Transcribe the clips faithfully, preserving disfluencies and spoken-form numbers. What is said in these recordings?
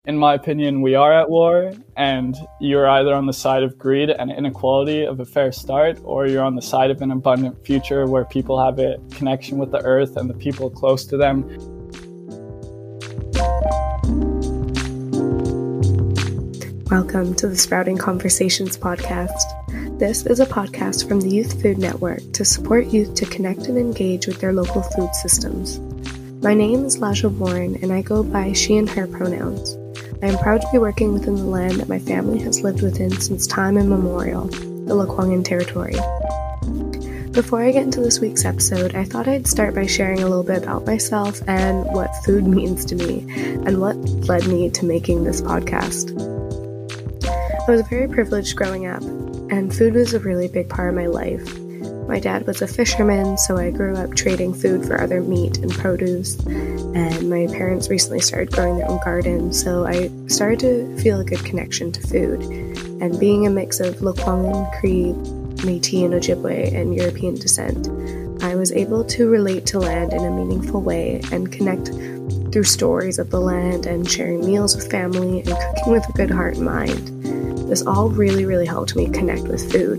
In my opinion, we are at war, and you're either on the side of greed and inequality of a fair start, or you're on the side of an abundant future where people have a connection with the earth and the people close to them. Welcome to the Sprouting Conversations podcast. This is a podcast from the Youth Food Network to support youth to connect and engage with their local food systems. My name is Laja Warren, and I go by she and her pronouns. I am proud to be working within the land that my family has lived within since time immemorial, the Lekwungen territory. Before I get into this week's episode, I thought I'd start by sharing a little bit about myself and what food means to me, and what led me to making this podcast. I was very privileged growing up, and food was a really big part of my life. My dad was a fisherman, so I grew up trading food for other meat and produce, and my parents recently started growing their own garden, so I started to feel a good connection to food. And being a mix of Lekwungen, Cree, Métis, and Ojibwe, and European descent, I was able to relate to land in a meaningful way and connect through stories of the land and sharing meals with family and cooking with a good heart and mind. This all really, really helped me connect with food.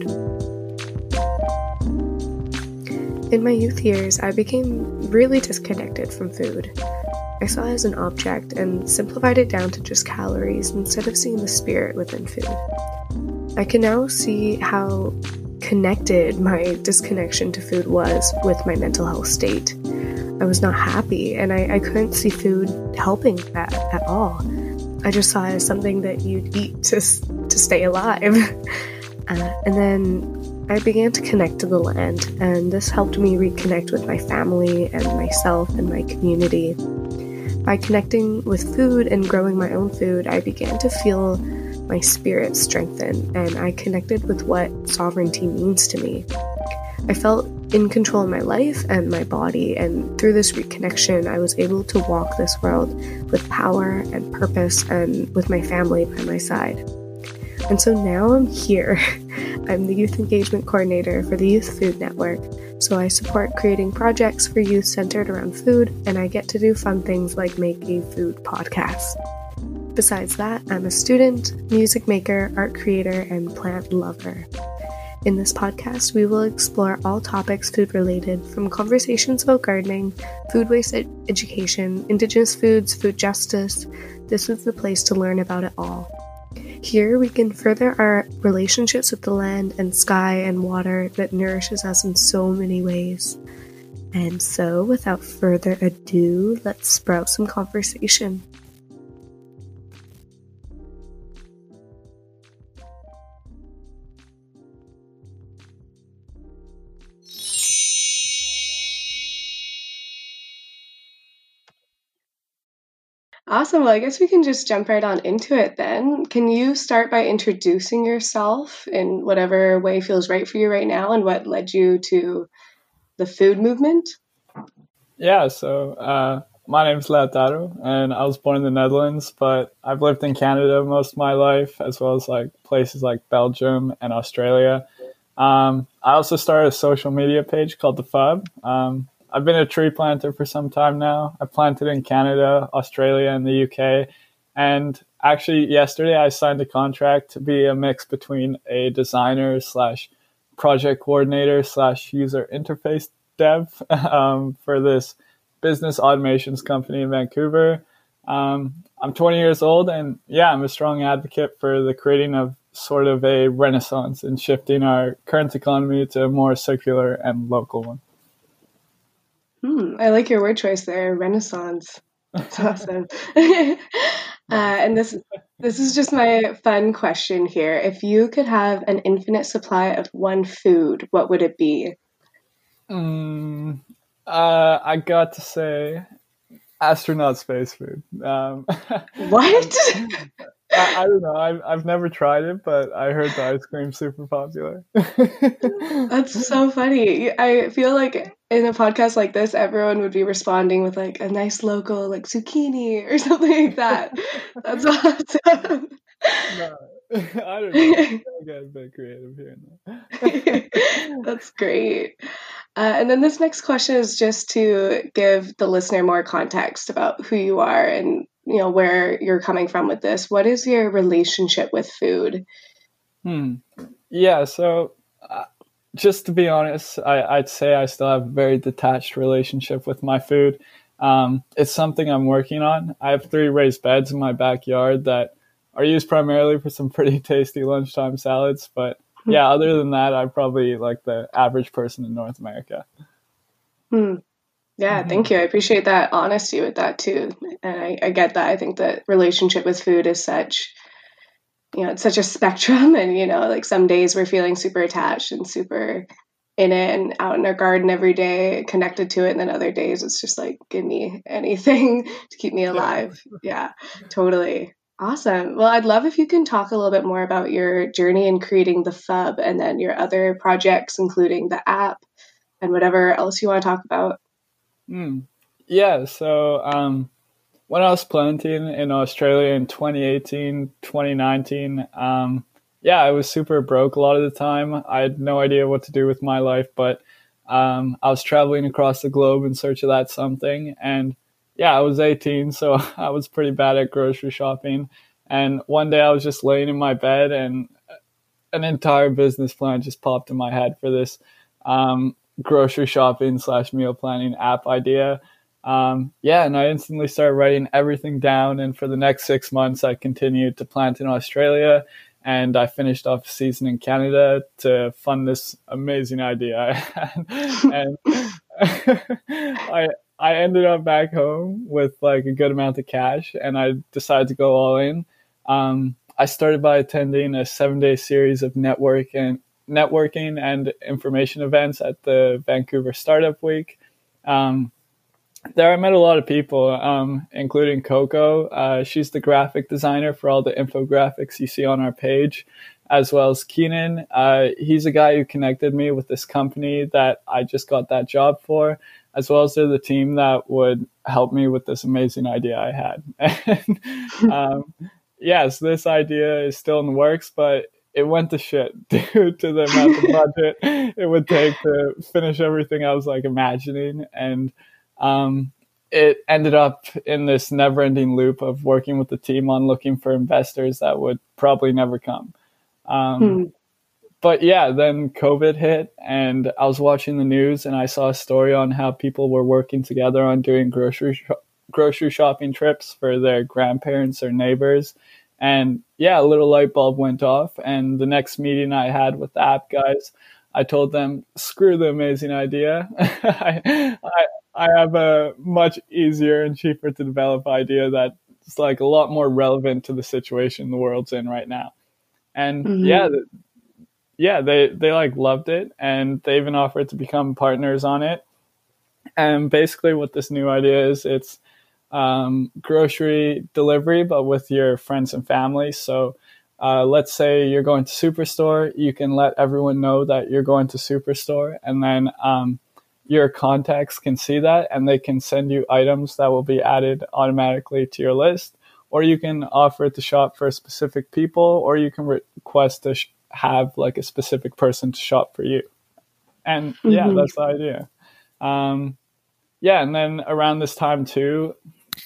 In my youth years, I became really disconnected from food. I saw it as an object and simplified it down to just calories instead of seeing the spirit within food. I can now see how connected my disconnection to food was with my mental health state. I was not happy, and I, I couldn't see food helping that at all. I just saw it as something that you'd eat to, to stay alive. uh, and then I began to connect to the land, and this helped me reconnect with my family and myself and my community. By connecting with food and growing my own food, I began to feel my spirit strengthen, and I connected with what sovereignty means to me. I felt in control of my life and my body, and through this reconnection, I was able to walk this world with power and purpose and with my family by my side. And so now I'm here. I'm the Youth Engagement Coordinator for the Youth Food Network, so I support creating projects for youth centered around food, and I get to do fun things like make a food podcast. Besides that, I'm a student, music maker, art creator, and plant lover. In this podcast, we will explore all topics food-related, from conversations about gardening, food waste ed- education, indigenous foods, food justice. This is the place to learn about it all. Here, we can further our relationships with the land and sky and water that nourishes us in so many ways. And so, without further ado, let's sprout some conversation. Awesome. Well, I guess we can just jump right on into it then. Can you start by introducing yourself in whatever way feels right for you right now, and what led you to the food movement? Yeah, so uh, my name's Lautaro, and I was born in the Netherlands, but I've lived in Canada most of my life, as well as like places like Belgium and Australia. Um, I also started a social media page called The Fub. Um, I've been a tree planter for some time now. I planted in Canada, Australia, and the U K. And actually, yesterday I signed a contract to be a mix between a designer slash project coordinator slash user interface dev um, for this business automations company in Vancouver. Um, I'm twenty years old, and yeah, I'm a strong advocate for the creating of sort of a renaissance and shifting our current economy to a more circular and local one. Hmm, I like your word choice there, renaissance. That's awesome. uh, and this this is just my fun question here. If you could have an infinite supply of one food, what would it be? Mm, uh, I got to say astronaut space food. Um, what? I, I don't know. I've, I've never tried it, but I heard the ice cream's super popular. That's so funny. I feel like in a podcast like this, everyone would be responding with like a nice local like zucchini or something like that. That's awesome. No, I don't know. I got a bit creative here now. That's great. Uh, and then this next question is just to give the listener more context about who you are and you know, where you're coming from with this. What is your relationship with food? Hmm. Yeah. So, uh, just to be honest, I, I'd say I still have a very detached relationship with my food. Um, it's something I'm working on. I have three raised beds in my backyard that are used primarily for some pretty tasty lunchtime salads. But yeah, other than that, I'm probably like the average person in North America. Hmm. Yeah, Mm-hmm. thank you. I appreciate that honesty with that too. And I, I get that. I think that relationship with food is such, you know, it's such a spectrum. And, you know, like some days we're feeling super attached and super in it and out in our garden every day, connected to it. And then other days it's just like, give me anything to keep me alive. Yeah, totally. Awesome. Well, I'd love if you can talk a little bit more about your journey in creating the F U B and then your other projects, including the app and whatever else you want to talk about. Mm. Yeah, so um, when I was planting in Australia in twenty eighteen, twenty nineteen, um, yeah, I was super broke a lot of the time. I had no idea what to do with my life, but um, I was traveling across the globe in search of that something. And yeah, I was eighteen, so I was pretty bad at grocery shopping. And one day I was just laying in my bed and an entire business plan just popped in my head for this um, grocery shopping slash meal planning app idea. Um, yeah, and I instantly started writing everything down. And for the next six months, I continued to plant in Australia, and I finished off a season in Canada to fund this amazing idea I had. And I I ended up back home with like a good amount of cash, and I decided to go all in. Um, I started by attending a seven-day series of network and networking and information events at the Vancouver Startup Week. Um, there I met a lot of people, um, including Coco. Uh, she's the graphic designer for all the infographics you see on our page, as well as Keenan. Uh, he's a guy who connected me with this company that I just got that job for, as well as they're the team that would help me with this amazing idea I had. And, um, yes, this idea is still in the works, but it went to shit due to the amount of budget it would take to finish everything I was like imagining. And um, it ended up in this never-ending loop of working with the team on looking for investors that would probably never come. Um, hmm. But yeah, then COVID hit, and I was watching the news, and I saw a story on how people were working together on doing grocery sh- grocery shopping trips for their grandparents or neighbors. And yeah, a little light bulb went off. And the next meeting I had with the app guys, I told them, screw the amazing idea. I, I, I have a much easier and cheaper to develop idea that's like a lot more relevant to the situation the world's in right now. And mm-hmm. yeah, yeah, they, they like loved it, and they even offered to become partners on it. And basically what this new idea is, it's um, grocery delivery, but with your friends and family. So uh, let's say you're going to Superstore, you can let everyone know that you're going to Superstore, and then um, your contacts can see that, and they can send you items that will be added automatically to your list. Or you can offer to shop for specific people, or you can request to sh- have like a specific person to shop for you. And yeah, mm-hmm. that's the idea. Um, yeah, and then around this time too,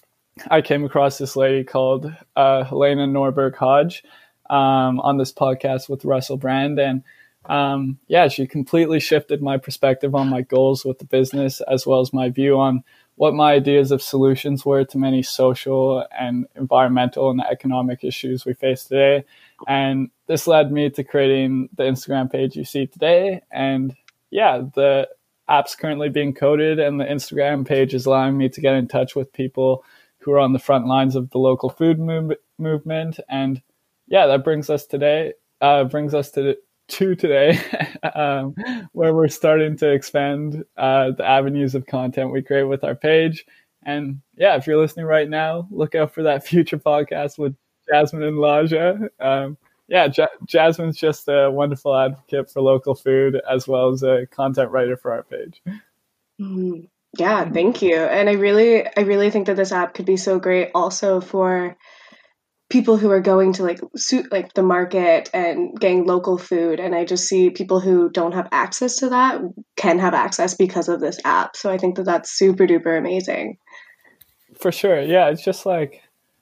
I came across this lady called uh, Helena Norberg Hodge um, on this podcast with Russell Brand. And um, yeah, she completely shifted my perspective on my goals with the business, as well as my view on what my ideas of solutions were to many social and environmental and economic issues we face today. And this led me to creating the Instagram page you see today. And yeah, the app's currently being coded, and the Instagram page is allowing me to get in touch with people who are on the front lines of the local food move- movement. And yeah, that brings us today, uh, brings us to, to today, um, where we're starting to expand uh, the avenues of content we create with our page. And yeah, if you're listening right now, look out for that future podcast with Jasmine and Laja. Um, yeah, J- Jasmine's just a wonderful advocate for local food, as well as a content writer for our page. Mm-hmm. Yeah, thank you. And I really, I really think that this app could be so great also for people who are going to like suit like the market and getting local food. And I just see people who don't have access to that can have access because of this app. So I think that that's super duper amazing. For sure. Yeah. It's just like,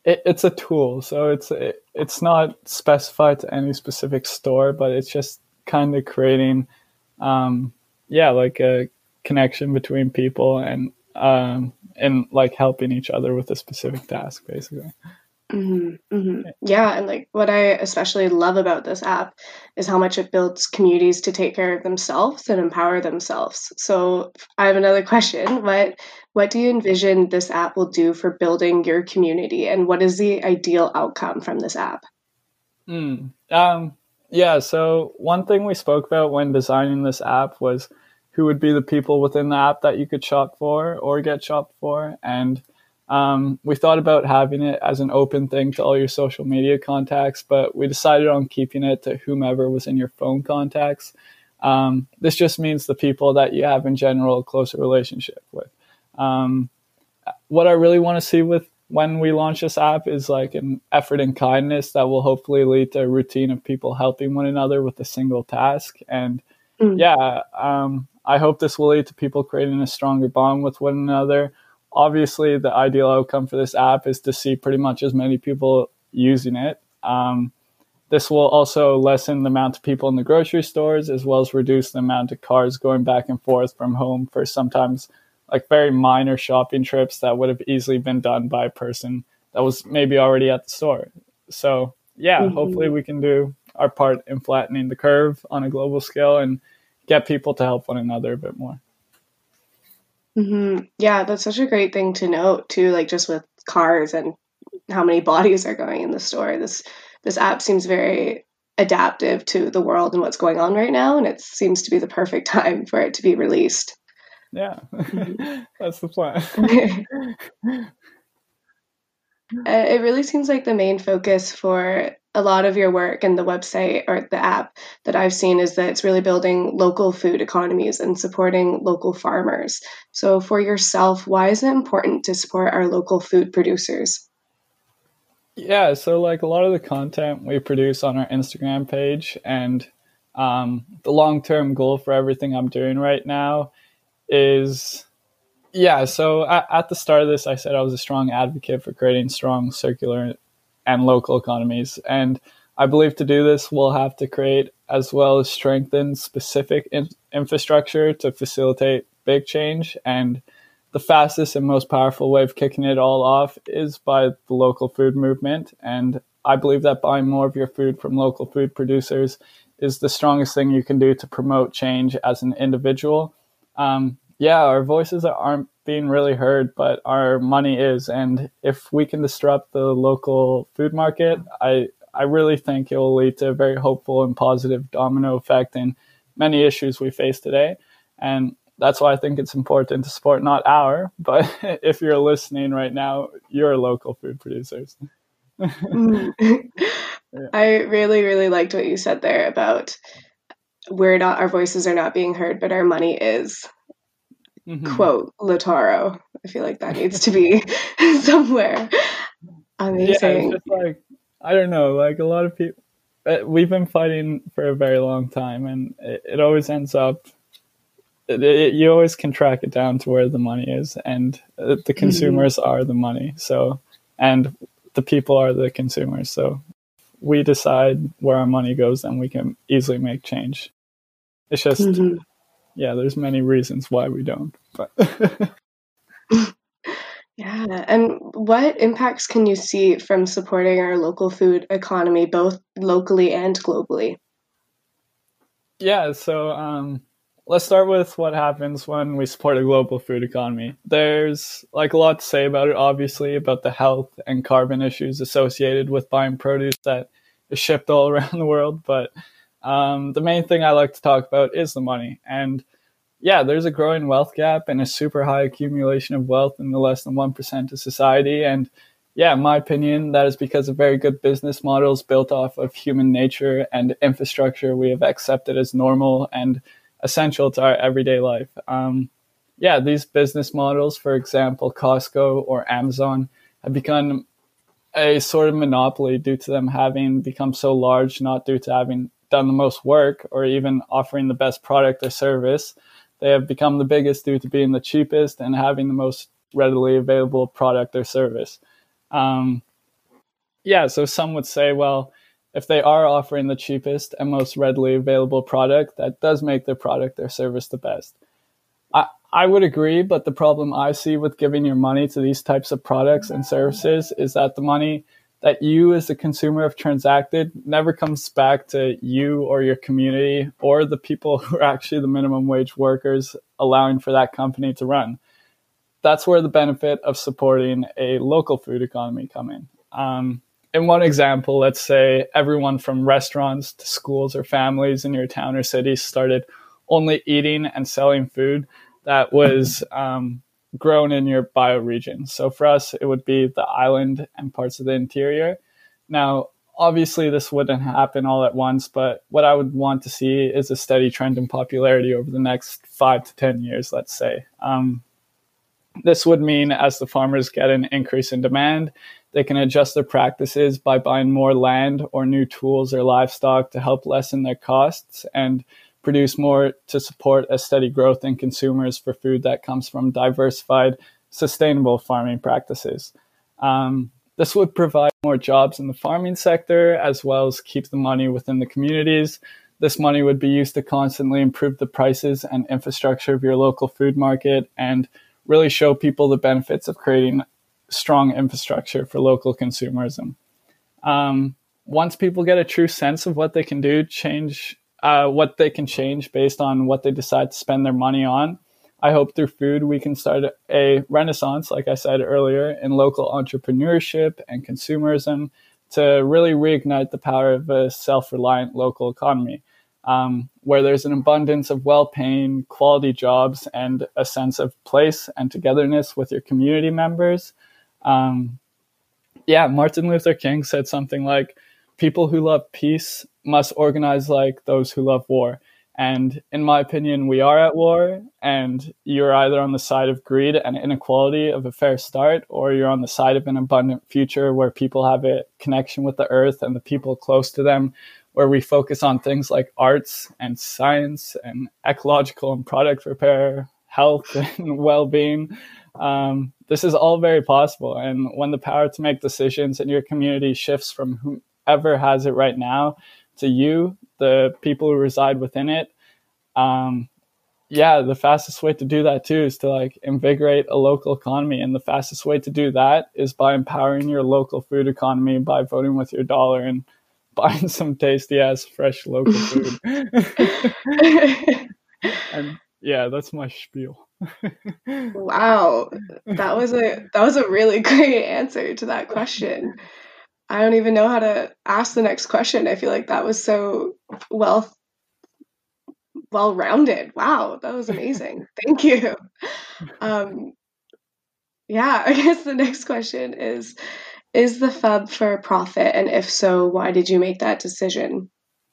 it, it's a tool, so it's it, it's not specified to any specific store, but it's just kind of creating, um, yeah, like a connection between people and um, and like helping each other with a specific task, basically. Mm-hmm, mm-hmm. Yeah, and like what I especially love about this app is how much it builds communities to take care of themselves and empower themselves. So I have another question. What what do you envision this app will do for building your community, and what is the ideal outcome from this app? Mm. Um, yeah, so one thing we spoke about when designing this app was who would be the people within the app that you could shop for or get shopped for. And um, we thought about having it as an open thing to all your social media contacts, but we decided on keeping it to whomever was in your phone contacts. Um, this just means the people that you have in general a closer relationship with. Um, what I really want to see with when we launch this app is like an effort and kindness that will hopefully lead to a routine of people helping one another with a single task. And mm. yeah, um, I hope this will lead to people creating a stronger bond with one another. Obviously, the ideal outcome for this app is to see pretty much as many people using it. Um, this will also lessen the amount of people in the grocery stores, as well as reduce the amount of cars going back and forth from home for sometimes like very minor shopping trips that would have easily been done by a person that was maybe already at the store. So yeah, mm-hmm. hopefully we can do our part in flattening the curve on a global scale and get people to help one another a bit more. Mm-hmm. Yeah, that's such a great thing to note too, like just with cars and how many bodies are going in the store. This this app seems very adaptive to the world and what's going on right now, and it seems to be the perfect time for it to be released. Yeah, that's the plan. It really seems like the main focus for a lot of your work and the website or the app that I've seen is that it's really building local food economies and supporting local farmers. So for yourself, why is it important to support our local food producers? Yeah, so like a lot of the content we produce on our Instagram page and um, the long-term goal for everything I'm doing right now is, yeah, so at, at the start of this, I said I was a strong advocate for creating strong circular and local economies. And I believe to do this, we'll have to create as well as strengthen specific in- infrastructure to facilitate big change. And the fastest and most powerful way of kicking it all off is by the local food movement. And I believe that buying more of your food from local food producers is the strongest thing you can do to promote change as an individual. Um, yeah, our voices aren't being really heard, but our money is. And if we can disrupt the local food market, I, I really think it will lead to a very hopeful and positive domino effect in many issues we face today. And that's why I think it's important to support not our, but if you're listening right now, your local food producers. mm. yeah. I really, really liked what you said there about we're not, our voices are not being heard, but our money is. Mm-hmm. Quote Lautaro. I feel like that needs to be somewhere. Amazing. Yeah, it's just like, I don't know, like a lot of people, we've been fighting for a very long time, and it, it always ends up, it, it, you always can track it down to where the money is, and the consumers mm-hmm. are the money. So, and the people are the consumers. So we decide where our money goes, then we can easily make change. It's just, mm-hmm. yeah, there's many reasons why we don't. But yeah, and what impacts can you see from supporting our local food economy, both locally and globally? Yeah, so um, let's start with what happens when we support a global food economy. There's like a lot to say about it, obviously, about the health and carbon issues associated with buying produce that is shipped all around the world. But um, the main thing I like to talk about is the money. And yeah, there's a growing wealth gap and a super high accumulation of wealth in the less than one percent of society. And yeah, in my opinion, that is because of very good business models built off of human nature and infrastructure we have accepted as normal and essential to our everyday life. Um, yeah, these business models, for example, Costco or Amazon, have become a sort of monopoly due to them having become so large, not due to having done the most work or even offering the best product or service. They have become the biggest due to being the cheapest and having the most readily available product or service. Um, yeah, so some would say, well, if they are offering the cheapest and most readily available product, that does make their product or service the best. I, I would agree, but the problem I see with giving your money to these types of products and services is that the money that you as a consumer have transacted never comes back to you or your community or the people who are actually the minimum wage workers allowing for that company to run. That's where the benefit of supporting a local food economy come in. Um, in one example, let's say everyone from restaurants to schools or families in your town or city started only eating and selling food that was um, grown in your bioregion. So for us, it would be the island and parts of the interior. Now, obviously, this wouldn't happen all at once, but what I would want to see is a steady trend in popularity over the next five to ten years, let's say. Um, this would mean as the farmers get an increase in demand, they can adjust their practices by buying more land or new tools or livestock to help lessen their costs and produce more to support a steady growth in consumers for food that comes from diversified, sustainable farming practices. Um, this would provide more jobs in the farming sector, as well as keep the money within the communities. This money would be used to constantly improve the prices and infrastructure of your local food market and really show people the benefits of creating strong infrastructure for local consumerism. Um, once people get a true sense of what they can do, change Uh, what they can change based on what they decide to spend their money on. I hope through food we can start a renaissance, like I said earlier, in local entrepreneurship and consumerism to really reignite the power of a self-reliant local economy, um, where there's an abundance of well-paying, quality jobs and a sense of place and togetherness with your community members. Um, yeah, Martin Luther King said something like, people who love peace must organize like those who love war. And in my opinion, we are at war, and you're either on the side of greed and inequality of a fair start, or you're on the side of an abundant future where people have a connection with the earth and the people close to them, where we focus on things like arts and science and ecological and product repair, health and well-being. Um, this is all very possible. And when the power to make decisions in your community shifts from whoever has it right now to you, the people who reside within it, um, yeah, the fastest way to do that too is to like invigorate a local economy. And the fastest way to do that is by empowering your local food economy by voting with your dollar and buying some tasty ass fresh local food. And yeah, that's my spiel. Wow, that was a that was a really great answer to that question. I don't even know how to ask the next question. I feel like that was so well well-rounded. Wow, that was amazing. Thank you. Um, yeah, I guess the next question is, is the F U B for profit? And if so, why did you make that decision?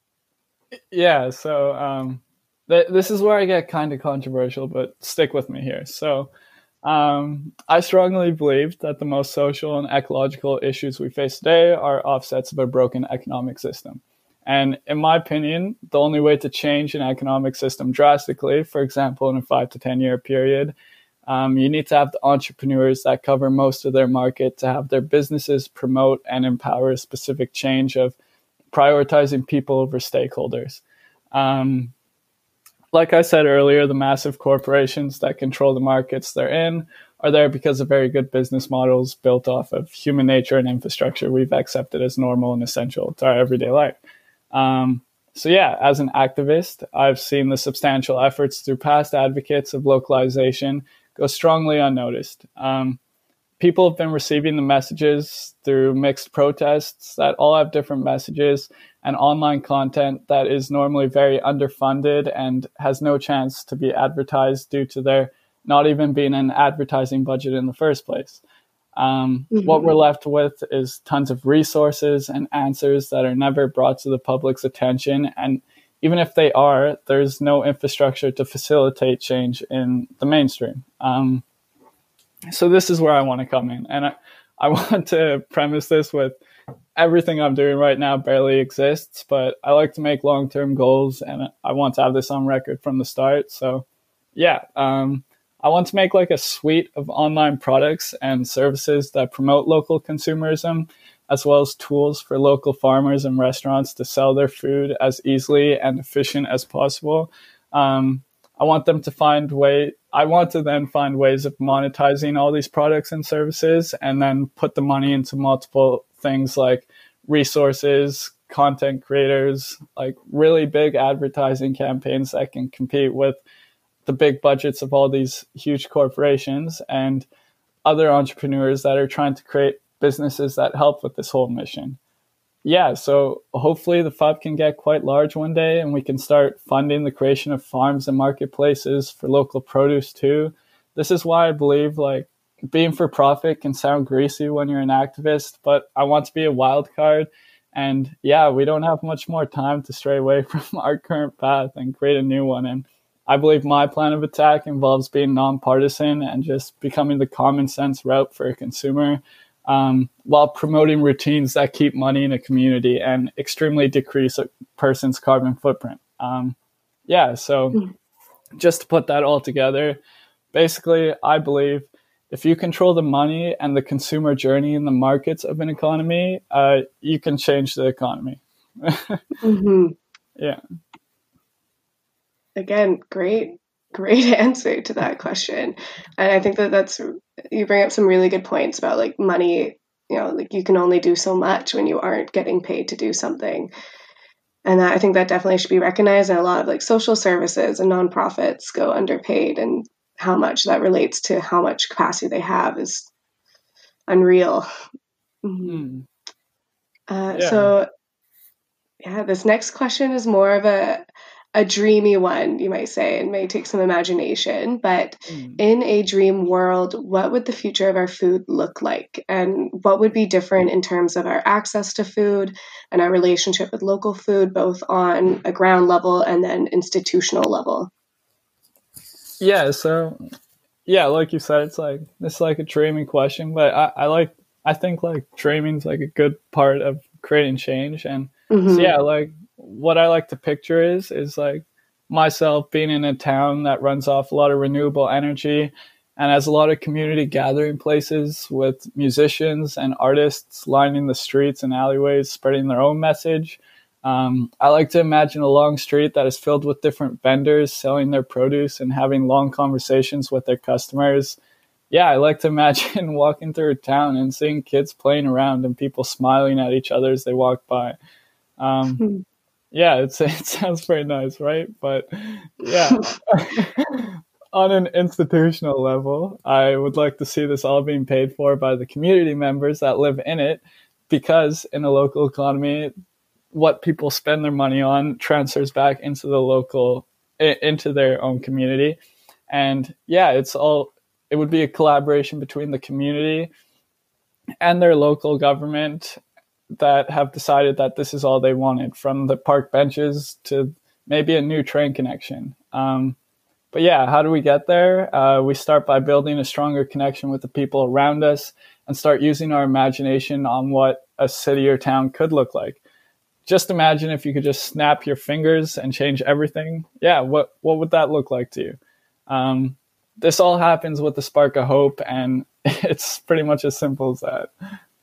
Yeah, so um, th- this is where I get kind of controversial, but stick with me here. So um, I strongly believe that the most social and ecological issues we face today are offsets of a broken economic system. And in my opinion, the only way to change an economic system drastically, for example, in a five to ten year period, um, you need to have the entrepreneurs that cover most of their market to have their businesses promote and empower a specific change of prioritizing people over stakeholders. Um, like I said earlier, the massive corporations that control the markets they're in are there because of very good business models built off of human nature and infrastructure we've accepted as normal and essential to our everyday life. Um, so yeah, as an activist, I've seen the substantial efforts through past advocates of localization go strongly unnoticed. Um, people have been receiving the messages through mixed protests that all have different messages and online content that is normally very underfunded and has no chance to be advertised due to there not even being an advertising budget in the first place. Um, mm-hmm. What we're left with is tons of resources and answers that are never brought to the public's attention. And even if they are, there's no infrastructure to facilitate change in the mainstream. Um, so this is where I want to come in. And I, I want to premise this with everything I'm doing right now barely exists, but I like to make long-term goals and I want to have this on record from the start. So yeah, um, I want to make like a suite of online products and services that promote local consumerism, as well as tools for local farmers and restaurants to sell their food as easily and efficient as possible. Um, I want them to find way. I want to then find ways of monetizing all these products and services, and then put the money into multiple things like resources, content creators, like really big advertising campaigns that can compete with the big budgets of all these huge corporations and other entrepreneurs that are trying to create businesses that help with this whole mission. Yeah, so hopefully the F U B can get quite large one day, and we can start funding the creation of farms and marketplaces for local produce too. This is why I believe like being for profit can sound greasy when you're an activist, but I want to be a wild card. And yeah, we don't have much more time to stray away from our current path and create a new one. And I believe my plan of attack involves being nonpartisan and just becoming the common sense route for a consumer, um, while promoting routines that keep money in a community and extremely decrease a person's carbon footprint. Um, yeah, so just to put that all together, basically, I believe if you control the money and the consumer journey in the markets of an economy, uh, you can change the economy. mm-hmm. Yeah. Again, great, great answer to that question. And I think that that's, you bring up some really good points about like money, you know, like you can only do so much when you aren't getting paid to do something. And I think that definitely should be recognized. And a lot of like social services and nonprofits go underpaid, and how much that relates to how much capacity they have is unreal. Mm. Uh, Yeah. So yeah, this next question is more of a, a dreamy one, you might say, and may take some imagination, but Mm. in a dream world, what would the future of our food look like? And what would be different in terms of our access to food and our relationship with local food, both on a ground level and then institutional level? Yeah, so yeah, like you said, it's like it's like a dreaming question, but I, I like I think like dreaming's like a good part of creating change. And Mm-hmm. so yeah, like what I like to picture is is like myself being in a town that runs off a lot of renewable energy and has a lot of community gathering places with musicians and artists lining the streets and alleyways, spreading their own message. Um, I like to imagine a long street that is filled with different vendors selling their produce and having long conversations with their customers. Yeah, I like to imagine walking through a town and seeing kids playing around and people smiling at each other as they walk by. Um, Mm-hmm. yeah, it's, it sounds very nice, right? But yeah, on an institutional level, I would like to see this all being paid for by the community members that live in it, because in a local economy, what people spend their money on transfers back into the local, into their own community. And yeah, it's all, it would be a collaboration between the community and their local government that have decided that this is all they wanted, from the park benches to maybe a new train connection. Um, but yeah, how do we get there? Uh, we start by building a stronger connection with the people around us and start using our imagination on what a city or town could look like. Just imagine if you could just snap your fingers and change everything. Yeah, what what would that look like to you? Um, this all happens with the spark of hope, and it's pretty much as simple as that.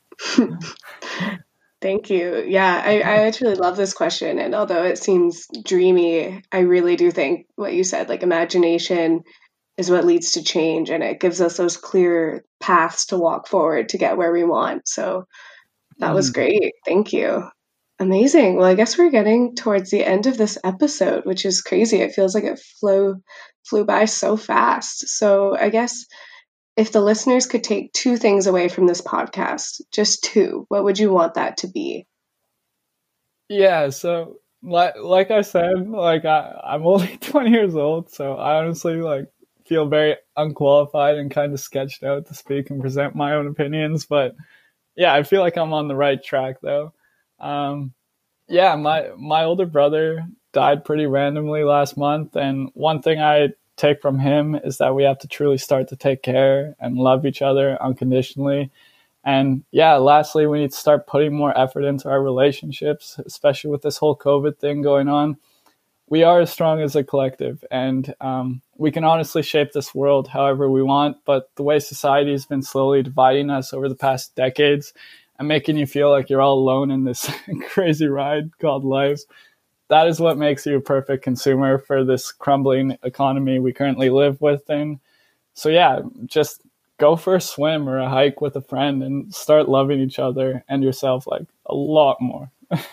Thank you. Yeah, I, I actually love this question. And although it seems dreamy, I really do think what you said, like imagination is what leads to change, and it gives us those clear paths to walk forward to get where we want. So that was great. Thank you. Amazing. Well, I guess we're getting towards the end of this episode, which is crazy. It feels like it flew flew by so fast. So I guess if the listeners could take two things away from this podcast, just two, what would you want that to be? Yeah, so like like I said, like I, I'm only twenty years old, so I honestly like feel very unqualified and kind of sketched out to speak and present my own opinions. But yeah, I feel like I'm on the right track though. Um, yeah, my my older brother died pretty randomly last month, and one thing I take from him is that we have to truly start to take care and love each other unconditionally. And yeah, lastly, we need to start putting more effort into our relationships, especially with this whole COVID thing going on. We are as strong as a collective, and um, we can honestly shape this world however we want. But the way society has been slowly dividing us over the past decades and making you feel like you're all alone in this crazy ride called life. That is what makes you a perfect consumer for this crumbling economy we currently live within. So yeah, just go for a swim or a hike with a friend and start loving each other and yourself like a lot more.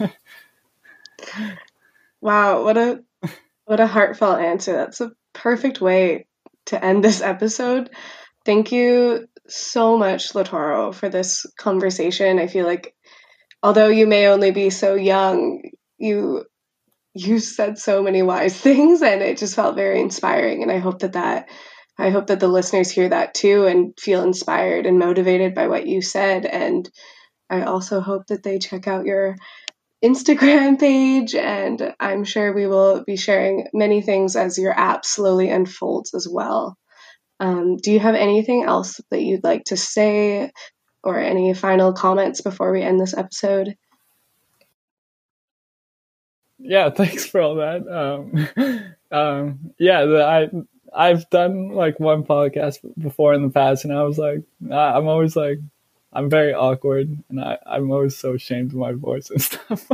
Wow, what a what a heartfelt answer. That's a perfect way to end this episode. Thank you so much, Lautaro, for this conversation. I feel like although you may only be so young, you you said so many wise things, and it just felt very inspiring. And I hope that that I hope that the listeners hear that too and feel inspired and motivated by what you said. And I also hope that they check out your Instagram page, and I'm sure we will be sharing many things as your app slowly unfolds as well. Um, do you have anything else that you'd like to say, or any final comments before we end this episode? Yeah, thanks for all that. Um, um, yeah, the, I I've done like one podcast before in the past, and I was like, I'm always like, I'm very awkward, and I, I'm always so ashamed of my voice and stuff.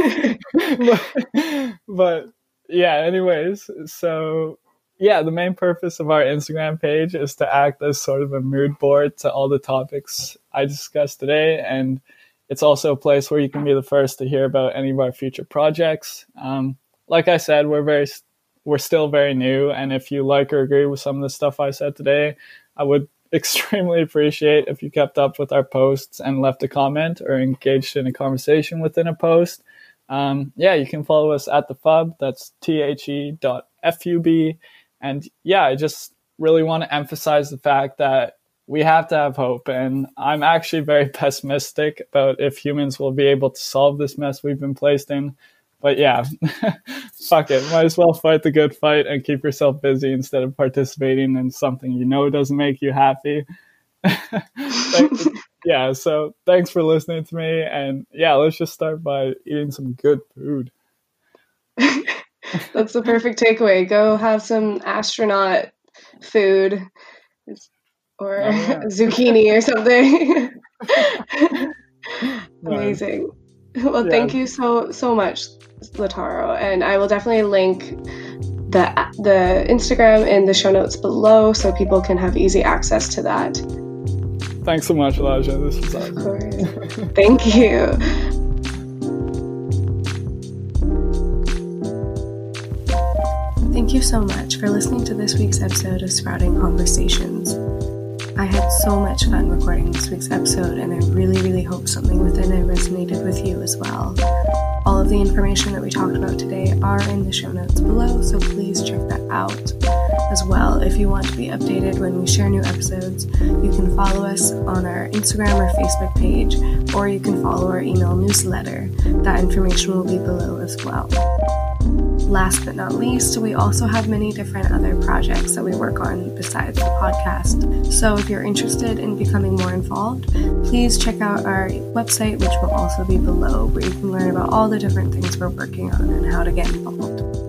but, but yeah, anyways, so yeah, the main purpose of our Instagram page is to act as sort of a mood board to all the topics I discussed today, and it's also a place where you can be the first to hear about any of our future projects. Um, like I said, we're very, we're still very new, and if you like or agree with some of the stuff I said today, I would extremely appreciate if you kept up with our posts and left a comment or engaged in a conversation within a post. Um, yeah, you can follow us at the F U B. That's T H E dot F U B. And yeah, I just really want to emphasize the fact that we have to have hope. And I'm actually very pessimistic about if humans will be able to solve this mess we've been placed in. But yeah, fuck it. Might as well fight the good fight and keep yourself busy instead of participating in something you know doesn't make you happy. Yeah, so thanks for listening to me. And yeah, let's just start by eating some good food. That's the perfect takeaway. Go have some astronaut food or oh, yeah. zucchini or something. Amazing. Well, yeah. Thank you so, so much, Lautaro. And I will definitely link the the Instagram in the show notes below so people can have easy access to that. Thanks so much, Elijah. This was awesome. Of course. Thank you. Thank you so much for listening to this week's episode of Sprouting Conversations. I had so much fun recording this week's episode, and I really, really hope something within it resonated with you as well. All of the information that we talked about today are in the show notes below, so please check that out. As well, if you want to be updated when we share new episodes, you can follow us on our Instagram or Facebook page, or you can follow our email newsletter. That information will be below as well. Last but not least, we also have many different other projects that we work on besides the podcast. So if you're interested in becoming more involved, please check out our website, which will also be below, where you can learn about all the different things we're working on and how to get involved.